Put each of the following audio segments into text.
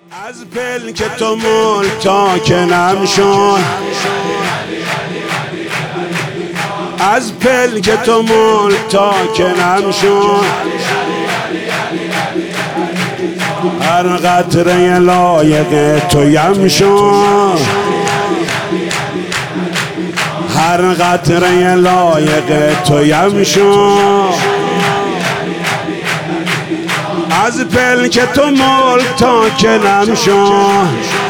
از پلک تو ملتاکنم شد، از پلک تو ملتاکنم شد، هر قطره لایق تویم شد، هر قطره لایق تویم شد، از پلک تو ملتاکنم شد،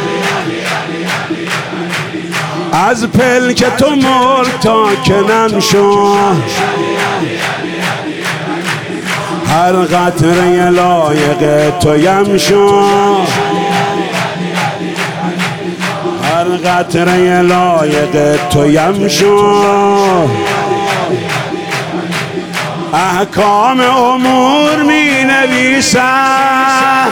از پلک تو ملتاکنم شد، هر قطره لایق تویم شد، هر قطره لایق تویم شد، احکام امور می نویسم،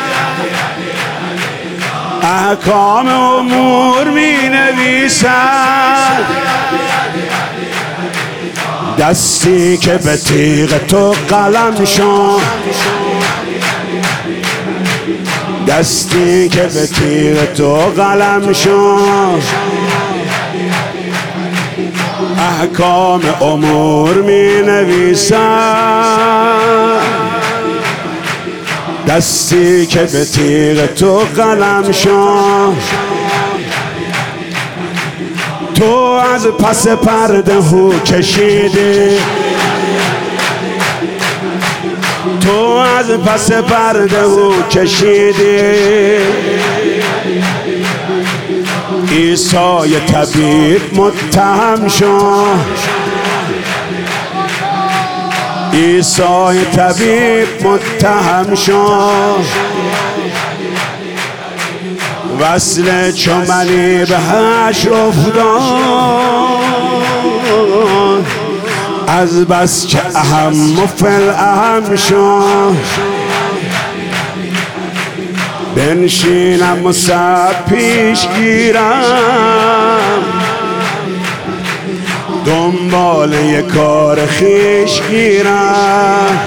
احکام امور می نویسم، دستی که به تیغ تو قلم شد، دستی که به تیغ تو قلم شد، احکام امور می نویسم، دستی که به تیغ تو قلم شد، تو از پس پرده هو کشیدی، تو از پس پرده هو کشیدی، عیسی طبیب متهم شد، عیسی طبیب متهم شد، وصل چو منی به حشر افتاد، از بس که اهم و فالاهم شد، بنشینم و سب پیش گیرم، دنبال یک کار خویش گیرم،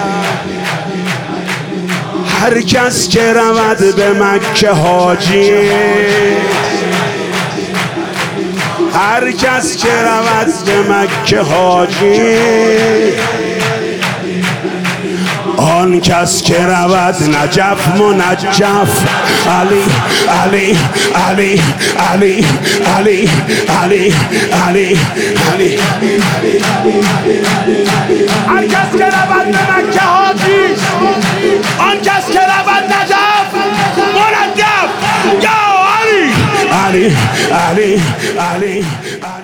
هر کس که رود به مکه حاجی، هر کس که رود به مکه حاجی، آن کس که رود نجف منجف، علی علی علی علی علی علی علی علی، هر کس که رود به مکه حاجی، آن کس که رود نجف منجف، یا علی علی علی علی علی.